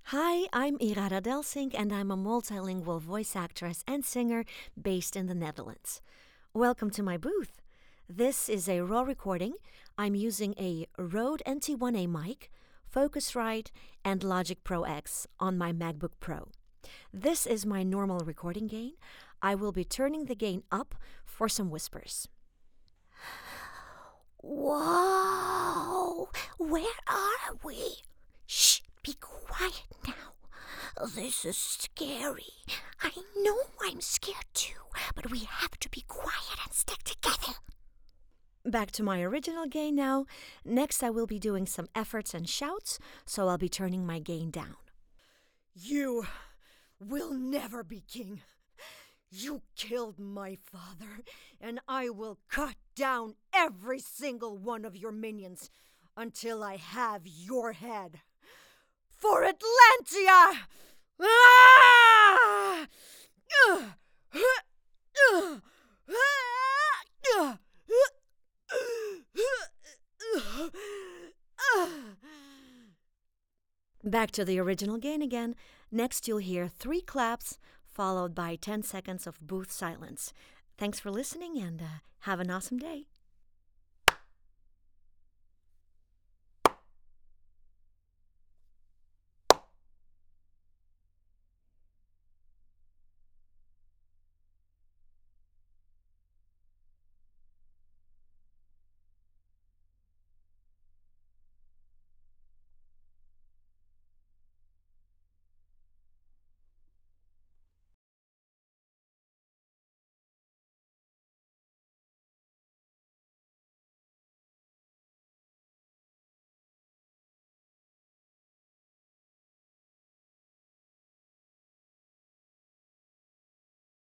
Hi, I'm Irada Delsink, and I'm a multilingual voice actress and singer based in the Netherlands. Welcome to my booth. This is a raw recording. I'm using a Rode NT1A mic, Focusrite, and Logic Pro X on my MacBook Pro. This is my normal recording gain. I will be turning the gain up for some whispers. Whoa! Where are we? Shh! Be quiet now. This is scary. I know I'm scared too, but we have to be quiet and stick together. Back to my original gain now. Next, I will be doing some efforts and shouts, so I'll be turning my gain down. You will never be king. You killed my father, and I will cut down every single one of your minions until I have your head. For Atlantia! Ah! Back to the original gain again. Next, you'll hear 3 claps, followed by 10 seconds of booth silence. Thanks for listening, and have an awesome day.